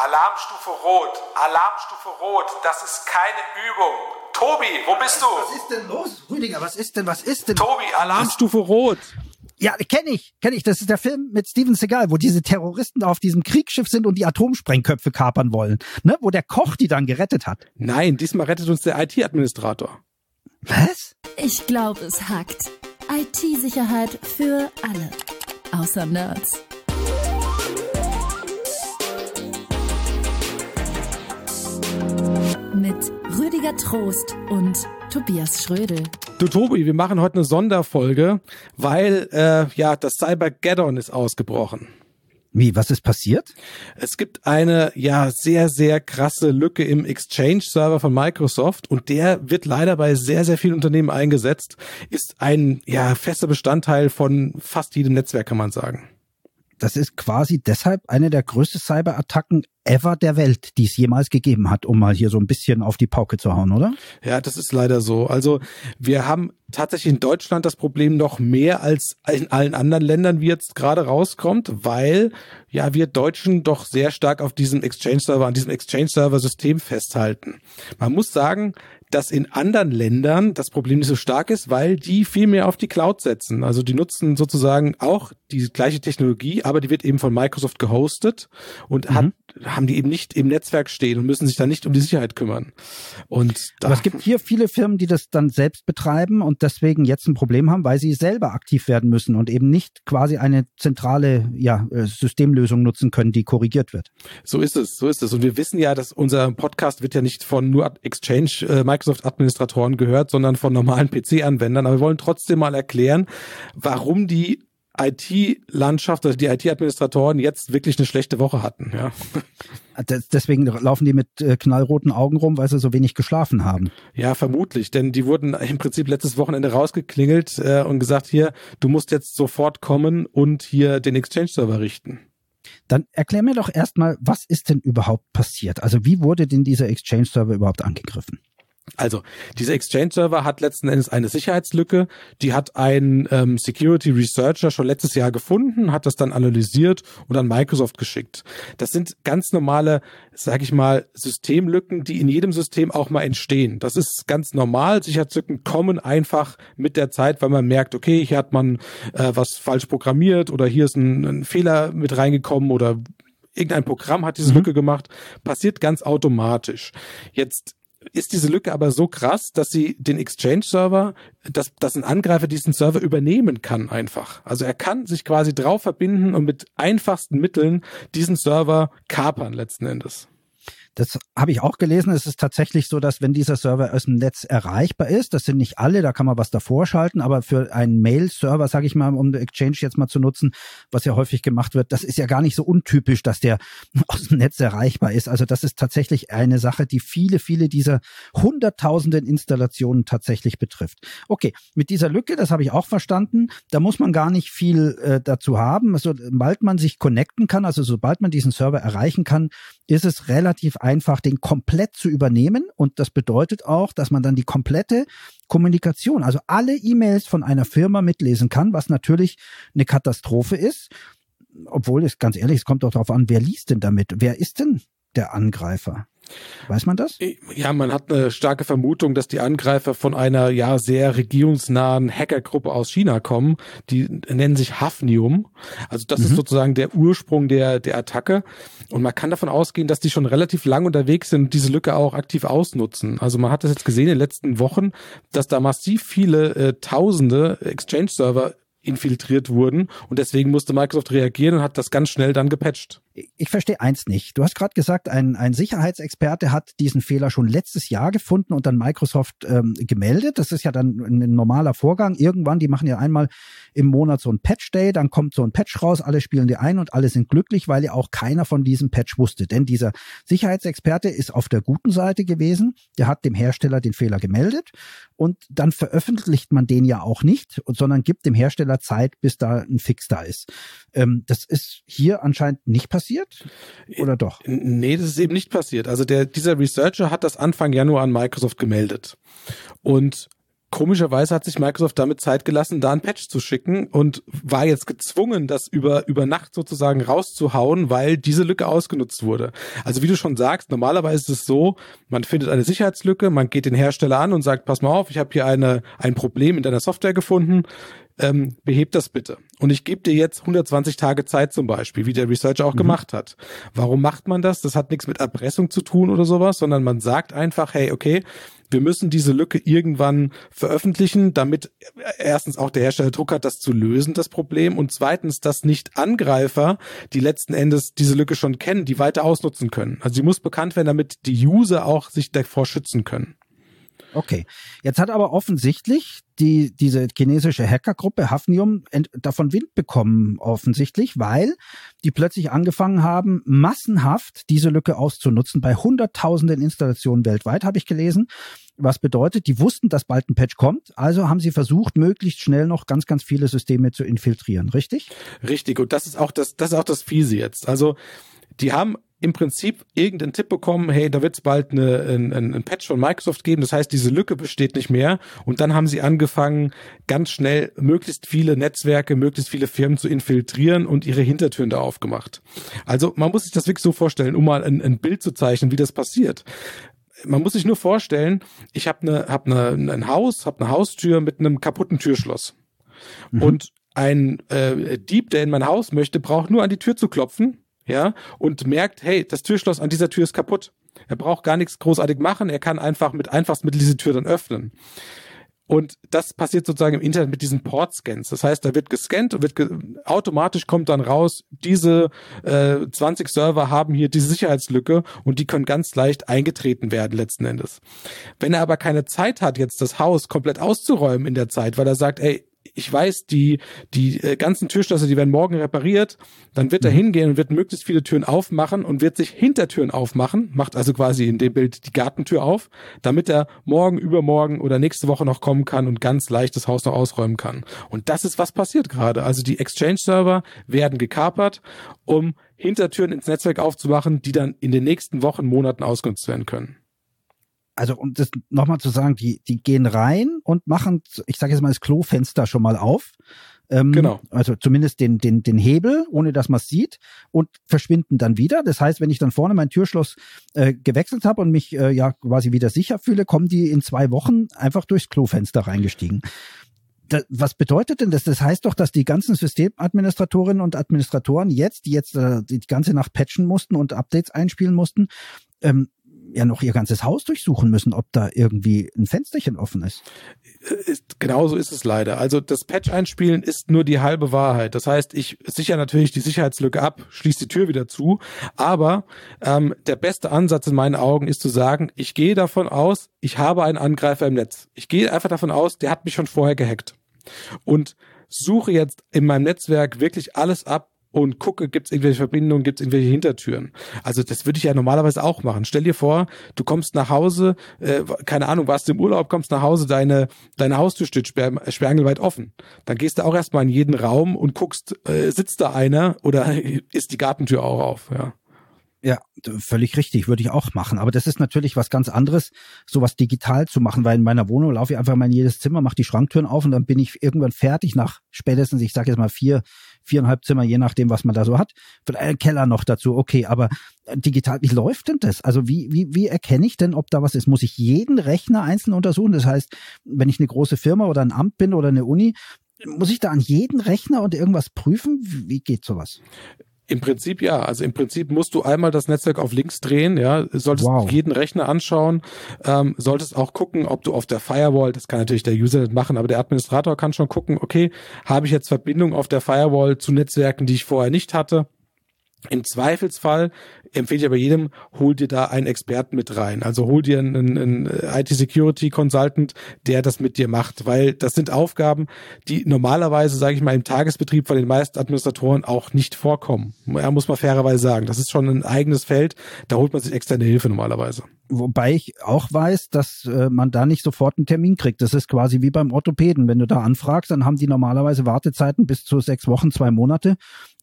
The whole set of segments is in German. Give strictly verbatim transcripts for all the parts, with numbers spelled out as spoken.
Alarmstufe Rot, Alarmstufe Rot, das ist keine Übung. Tobi, wo bist du? Was ist denn los, Rüdiger, was ist denn, was ist denn? Tobi, Alarmstufe Rot. Ja, kenne ich, kenne ich. Das ist der Film mit Steven Seagal, wo diese Terroristen auf diesem Kriegsschiff sind und die Atomsprengköpfe kapern wollen. Ne? Wo der Koch die dann gerettet hat. Nein, diesmal rettet uns der I T-Administrator. Was? Ich glaube, es hackt. I T-Sicherheit für alle. Außer Nerds. Mit Rüdiger Trost und Tobias Schrödel. Du Tobi, wir machen heute eine Sonderfolge, weil äh, ja das Cybergeddon ist ausgebrochen. Wie, was ist passiert? Es gibt eine ja sehr, sehr krasse Lücke im Exchange-Server von Microsoft und der wird leider bei sehr, sehr vielen Unternehmen eingesetzt, ist ein ja fester Bestandteil von fast jedem Netzwerk, kann man sagen. Das ist quasi deshalb eine der größten Cyberattacken ever der Welt, die es jemals gegeben hat, um mal hier so ein bisschen auf die Pauke zu hauen, oder? Ja, das ist leider so. Also wir haben tatsächlich in Deutschland das Problem noch mehr als in allen anderen Ländern, wie jetzt gerade rauskommt, weil ja wir Deutschen doch sehr stark auf diesem Exchange-Server, an diesem Exchange-Server-System festhalten. Man muss sagen, dass in anderen Ländern das Problem nicht so stark ist, weil die viel mehr auf die Cloud setzen. Also die nutzen sozusagen auch die gleiche Technologie, aber die wird eben von Microsoft gehostet und mhm. hat, haben die eben nicht im Netzwerk stehen und müssen sich dann nicht um die Sicherheit kümmern. Und da aber es gibt hier viele Firmen, die das dann selbst betreiben und deswegen jetzt ein Problem haben, weil sie selber aktiv werden müssen und eben nicht quasi eine zentrale ja, Systemlösung nutzen können, die korrigiert wird. So ist es, so ist es. Und wir wissen ja, dass unser Podcast wird ja nicht von nur Exchange äh, Microsoft-Administratoren gehört, sondern von normalen P C-Anwendern. Aber wir wollen trotzdem mal erklären, warum die I T-Landschaft oder die I T-Administratoren jetzt wirklich eine schlechte Woche hatten. Ja. Deswegen laufen die mit knallroten Augen rum, weil sie so wenig geschlafen haben. Ja, vermutlich, denn die wurden im Prinzip letztes Wochenende rausgeklingelt äh, und gesagt, hier, du musst jetzt sofort kommen und hier den Exchange-Server richten. Dann erklär mir doch erstmal, was ist denn überhaupt passiert? Also wie wurde denn dieser Exchange-Server überhaupt angegriffen? Also, dieser Exchange-Server hat letzten Endes eine Sicherheitslücke, die hat ein ähm, Security Researcher schon letztes Jahr gefunden, hat das dann analysiert und an Microsoft geschickt. Das sind ganz normale, sag ich mal, Systemlücken, die in jedem System auch mal entstehen. Das ist ganz normal. Sicherheitslücken kommen einfach mit der Zeit, weil man merkt, okay, hier hat man äh, was falsch programmiert oder hier ist ein, ein Fehler mit reingekommen oder irgendein Programm hat diese mhm. Lücke gemacht. Passiert ganz automatisch. Jetzt ist diese Lücke aber so krass, dass sie den Exchange-Server, dass, dass ein Angreifer diesen Server übernehmen kann einfach. Also er kann sich quasi drauf verbinden und mit einfachsten Mitteln diesen Server kapern letzten Endes. Das habe ich auch gelesen. Es ist tatsächlich so, dass wenn dieser Server aus dem Netz erreichbar ist, das sind nicht alle, da kann man was davor schalten, aber für einen Mail-Server, sage ich mal, um Exchange jetzt mal zu nutzen, was ja häufig gemacht wird, das ist ja gar nicht so untypisch, dass der aus dem Netz erreichbar ist. Also das ist tatsächlich eine Sache, die viele, viele dieser hunderttausenden Installationen tatsächlich betrifft. Okay, mit dieser Lücke, das habe ich auch verstanden, da muss man gar nicht viel äh, dazu haben. Also, sobald man sich connecten kann, also sobald man diesen Server erreichen kann, ist es relativ einfach, den komplett zu übernehmen. Und das bedeutet auch, dass man dann die komplette Kommunikation, also alle E-Mails von einer Firma mitlesen kann, was natürlich eine Katastrophe ist. Obwohl, es ganz ehrlich, es kommt doch darauf an, wer liest denn damit? Wer ist denn der Angreifer? Weiß man das? Ja, man hat eine starke Vermutung, dass die Angreifer von einer ja sehr regierungsnahen Hackergruppe aus China kommen. Die nennen sich Hafnium. Also das mhm. ist sozusagen der Ursprung der der Attacke. Und man kann davon ausgehen, dass die schon relativ lang unterwegs sind und diese Lücke auch aktiv ausnutzen. Also man hat das jetzt gesehen in den letzten Wochen, dass da massiv viele äh, tausende Exchange-Server infiltriert wurden und deswegen musste Microsoft reagieren und hat das ganz schnell dann gepatcht. Ich verstehe eins nicht. Du hast gerade gesagt, ein, ein Sicherheitsexperte hat diesen Fehler schon letztes Jahr gefunden und dann Microsoft ähm, gemeldet. Das ist ja dann ein normaler Vorgang. Irgendwann, die machen ja einmal im Monat so ein Patch-Day, dann kommt so ein Patch raus, alle spielen die ein und alle sind glücklich, weil ja auch keiner von diesem Patch wusste. Denn dieser Sicherheitsexperte ist auf der guten Seite gewesen, der hat dem Hersteller den Fehler gemeldet und dann veröffentlicht man den ja auch nicht, sondern gibt dem Hersteller Zeit, bis da ein Fix da ist. Ähm, das ist hier anscheinend nicht passiert. Oder doch? Nee, das ist eben nicht passiert. Also der, dieser Researcher hat das Anfang Januar an Microsoft gemeldet. Und komischerweise hat sich Microsoft damit Zeit gelassen, da ein Patch zu schicken und war jetzt gezwungen, das über, über Nacht sozusagen rauszuhauen, weil diese Lücke ausgenutzt wurde. Also wie du schon sagst, normalerweise ist es so, man findet eine Sicherheitslücke, man geht den Hersteller an und sagt, pass mal auf, ich habe hier eine, ein Problem in deiner Software gefunden, ähm, beheb das bitte. Und ich gebe dir jetzt hundertzwanzig Tage Zeit zum Beispiel, wie der Researcher auch mhm. gemacht hat. Warum macht man das? Das hat nichts mit Erpressung zu tun oder sowas, sondern man sagt einfach, hey, okay, wir müssen diese Lücke irgendwann veröffentlichen, damit erstens auch der Hersteller Druck hat, das zu lösen, das Problem, und zweitens, dass nicht Angreifer, die letzten Endes diese Lücke schon kennen, die weiter ausnutzen können. Also sie muss bekannt werden, damit die User auch sich davor schützen können. Okay, jetzt hat aber offensichtlich die diese chinesische Hackergruppe Hafnium ent, davon Wind bekommen, offensichtlich, weil die plötzlich angefangen haben, massenhaft diese Lücke auszunutzen bei hunderttausenden Installationen weltweit, habe ich gelesen. Was bedeutet, die wussten, dass bald ein Patch kommt, also haben sie versucht, möglichst schnell noch ganz, ganz viele Systeme zu infiltrieren, richtig? Richtig, und das ist auch das, das ist auch das Fiese jetzt. Also die haben im Prinzip irgendeinen Tipp bekommen, hey, da wird es bald eine, ein, ein Patch von Microsoft geben, das heißt, diese Lücke besteht nicht mehr, und dann haben sie angefangen, ganz schnell möglichst viele Netzwerke, möglichst viele Firmen zu infiltrieren und ihre Hintertüren da aufgemacht. Also man muss sich das wirklich so vorstellen, um mal ein, ein Bild zu zeichnen, wie das passiert. Man muss sich nur vorstellen, ich habe eine, hab eine, ein Haus, habe eine Haustür mit einem kaputten Türschloss. Mhm. Und ein äh, Dieb, der in mein Haus möchte, braucht nur an die Tür zu klopfen, ja, und merkt, hey, das Türschloss an dieser Tür ist kaputt. Er braucht gar nichts großartig machen, er kann einfach mit Einfachsmittel diese Tür dann öffnen. Und das passiert sozusagen im Internet mit diesen Port-Scans. Das heißt, da wird gescannt und wird ge- automatisch kommt dann raus, diese äh, zwanzig Server haben hier diese Sicherheitslücke und die können ganz leicht eingetreten werden letzten Endes. Wenn er aber keine Zeit hat, jetzt das Haus komplett auszuräumen in der Zeit, weil er sagt, ey, ich weiß, die die äh, ganzen Türschlösser, die werden morgen repariert, dann wird er hingehen und wird möglichst viele Türen aufmachen und wird sich Hintertüren aufmachen, macht also quasi in dem Bild die Gartentür auf, damit er morgen, übermorgen oder nächste Woche noch kommen kann und ganz leicht das Haus noch ausräumen kann. Und das ist, was passiert gerade. Also die Exchange-Server werden gekapert, um Hintertüren ins Netzwerk aufzumachen, die dann in den nächsten Wochen, Monaten ausgenutzt werden können. Also um das nochmal zu sagen, die die gehen rein und machen, ich sage jetzt mal, das Klofenster schon mal auf. Ähm, genau. Also zumindest den den den Hebel, ohne dass man es sieht, und verschwinden dann wieder. Das heißt, wenn ich dann vorne mein Türschloss äh, gewechselt habe und mich äh, ja quasi wieder sicher fühle, kommen die in zwei Wochen einfach durchs Klofenster reingestiegen. Das, was bedeutet denn das? Das heißt doch, dass die ganzen Systemadministratorinnen und Administratoren jetzt, die jetzt äh, die ganze Nacht patchen mussten und Updates einspielen mussten, ähm, ja noch ihr ganzes Haus durchsuchen müssen, ob da irgendwie ein Fensterchen offen ist. Ist, genau so ist es leider. Also das Patch einspielen ist nur die halbe Wahrheit. Das heißt, ich sichere natürlich die Sicherheitslücke ab, schließe die Tür wieder zu, aber ähm, der beste Ansatz in meinen Augen ist zu sagen, ich gehe davon aus, ich habe einen Angreifer im Netz. Ich gehe einfach davon aus, der hat mich schon vorher gehackt. Und suche jetzt in meinem Netzwerk wirklich alles ab, und gucke, gibt es irgendwelche Verbindungen, gibt es irgendwelche Hintertüren. Also das würde ich ja normalerweise auch machen. Stell dir vor, du kommst nach Hause, äh, keine Ahnung, warst du im Urlaub, kommst nach Hause, deine deine Haustür steht sperr, sperrangelweit offen. Dann gehst du auch erstmal in jeden Raum und guckst, äh, sitzt da einer oder ist die Gartentür auch auf, ja. Ja, völlig richtig, würde ich auch machen. Aber das ist natürlich was ganz anderes, sowas digital zu machen, weil in meiner Wohnung laufe ich einfach mal in jedes Zimmer, mache die Schranktüren auf und dann bin ich irgendwann fertig nach spätestens, ich sage jetzt mal vier, viereinhalb Zimmer, je nachdem, was man da so hat. Vielleicht ein Keller noch dazu, okay, aber digital, wie läuft denn das? Also wie wie wie erkenne ich denn, ob da was ist? Muss ich jeden Rechner einzeln untersuchen? Das heißt, wenn ich eine große Firma oder ein Amt bin oder eine Uni, muss ich da an jeden Rechner und irgendwas prüfen? Wie geht sowas? Im Prinzip ja, also im Prinzip musst du einmal das Netzwerk auf links drehen, ja, solltest wow. jeden Rechner anschauen, ähm, solltest auch gucken, ob du auf der Firewall, das kann natürlich der User nicht machen, aber der Administrator kann schon gucken, okay, habe ich jetzt Verbindung auf der Firewall zu Netzwerken, die ich vorher nicht hatte? Im Zweifelsfall empfehle ich aber jedem, hol dir da einen Experten mit rein. Also hol dir einen, einen I T-Security-Consultant, der das mit dir macht, weil das sind Aufgaben, die normalerweise, sage ich mal, im Tagesbetrieb von den meisten Administratoren auch nicht vorkommen. Ja, muss man fairerweise sagen. Das ist schon ein eigenes Feld, da holt man sich externe Hilfe normalerweise. Wobei ich auch weiß, dass äh, man da nicht sofort einen Termin kriegt. Das ist quasi wie beim Orthopäden. Wenn du da anfragst, dann haben die normalerweise Wartezeiten bis zu sechs Wochen, zwei Monate.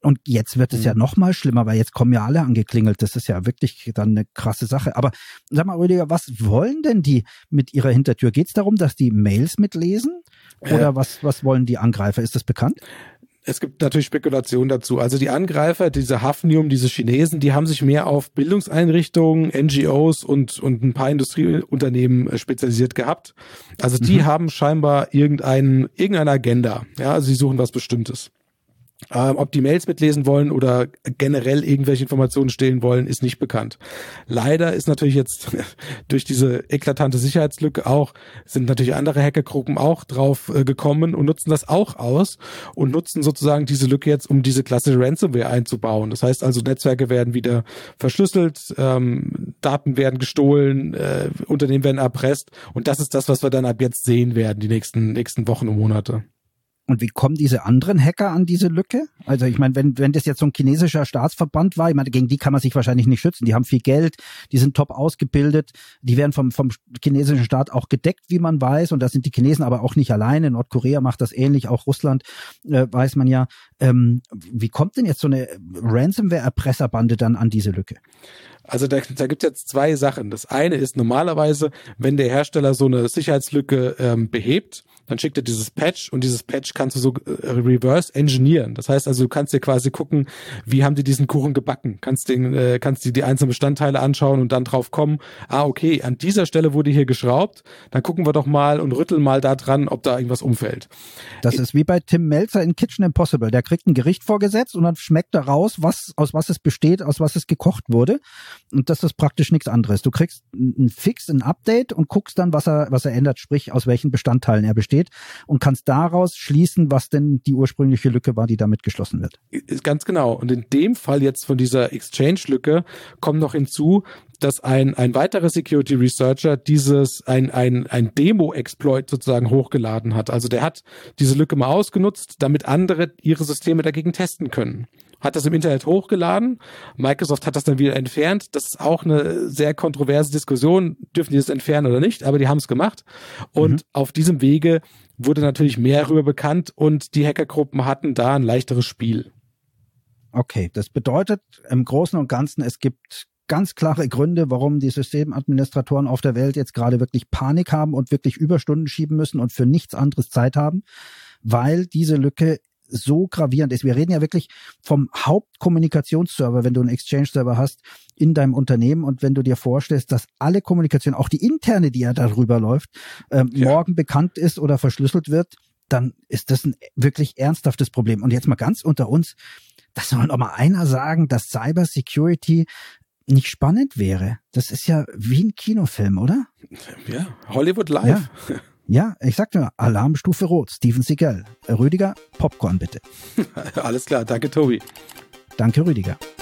Und jetzt wird es mhm. ja noch mal schlimmer, weil jetzt kommen ja alle angeklingelt. Das ist ja wirklich dann eine krasse Sache. Aber sag mal, Rüdiger, was wollen denn die mit ihrer Hintertür? Geht es darum, dass die Mails mitlesen? Oder äh. was, was wollen die Angreifer? Ist das bekannt? Es gibt natürlich Spekulationen dazu. Also die Angreifer, diese Hafnium, diese Chinesen, die haben sich mehr auf Bildungseinrichtungen, N G Os und, und ein paar Industrieunternehmen spezialisiert gehabt. Also die mhm. haben scheinbar irgendein, irgendeine Agenda. Ja, also sie suchen was Bestimmtes. Ähm, ob die Mails mitlesen wollen oder generell irgendwelche Informationen stehlen wollen, ist nicht bekannt. Leider ist natürlich jetzt durch diese eklatante Sicherheitslücke auch, sind natürlich andere Hackergruppen auch drauf äh, gekommen und nutzen das auch aus und nutzen sozusagen diese Lücke jetzt, um diese klassische Ransomware einzubauen. Das heißt also, Netzwerke werden wieder verschlüsselt, ähm, Daten werden gestohlen, äh, Unternehmen werden erpresst und das ist das, was wir dann ab jetzt sehen werden, die nächsten, nächsten Wochen und Monate. Und wie kommen diese anderen Hacker an diese Lücke? Also ich meine, wenn wenn das jetzt so ein chinesischer Staatsverband war, ich meine, gegen die kann man sich wahrscheinlich nicht schützen. Die haben viel Geld, die sind top ausgebildet, die werden vom vom chinesischen Staat auch gedeckt, wie man weiß. Und da sind die Chinesen aber auch nicht alleine. Nordkorea macht das ähnlich, auch Russland, äh, weiß man ja. Ähm, wie kommt denn jetzt so eine Ransomware-Erpresserbande dann an diese Lücke? Also da, da gibt es jetzt zwei Sachen. Das eine ist normalerweise, wenn der Hersteller so eine Sicherheitslücke ähm, behebt, dann schickt er dieses Patch und dieses Patch kannst du so äh, reverse engineeren. Das heißt also, du kannst dir quasi gucken, wie haben die diesen Kuchen gebacken. Kannst den, äh, kannst dir die einzelnen Bestandteile anschauen und dann drauf kommen, ah okay, an dieser Stelle wurde hier geschraubt, dann gucken wir doch mal und rütteln mal da dran, ob da irgendwas umfällt. Das ist wie bei Tim Melzer in Kitchen Impossible. Der kriegt ein Gericht vorgesetzt und dann schmeckt er raus, was aus was es besteht, aus was es gekocht wurde. Und das ist praktisch nichts anderes. Du kriegst einen Fix, ein Update und guckst dann, was er, was er ändert, sprich aus welchen Bestandteilen er besteht und kannst daraus schließen, was denn die ursprüngliche Lücke war, die damit geschlossen wird. Ganz genau. Und in dem Fall jetzt von dieser Exchange-Lücke kommt noch hinzu, dass ein ein weiterer Security Researcher dieses ein ein ein Demo-Exploit sozusagen hochgeladen hat. Also der hat diese Lücke mal ausgenutzt, damit andere ihre Systeme dagegen testen können. Hat das im Internet hochgeladen. Microsoft hat das dann wieder entfernt. Das ist auch eine sehr kontroverse Diskussion. Dürfen die das entfernen oder nicht? Aber die haben es gemacht. Und mhm. auf diesem Wege wurde natürlich mehr darüber bekannt und die Hackergruppen hatten da ein leichteres Spiel. Okay, das bedeutet im Großen und Ganzen, es gibt ganz klare Gründe, warum die Systemadministratoren auf der Welt jetzt gerade wirklich Panik haben und wirklich Überstunden schieben müssen und für nichts anderes Zeit haben, weil diese Lücke so gravierend ist. Wir reden ja wirklich vom Hauptkommunikationsserver, wenn du einen Exchange-Server hast in deinem Unternehmen und wenn du dir vorstellst, dass alle Kommunikation, auch die interne, die ja darüber läuft, ähm, ja. morgen bekannt ist oder verschlüsselt wird, dann ist das ein wirklich ernsthaftes Problem. Und jetzt mal ganz unter uns, das soll noch mal einer sagen, dass Cyber Security nicht spannend wäre. Das ist ja wie ein Kinofilm, oder? Ja, Hollywood live. Ja. Ja, ich sagte nur, Alarmstufe Rot, Steven Seagal. Rüdiger, Popcorn bitte. Alles klar, danke Tobi. Danke Rüdiger.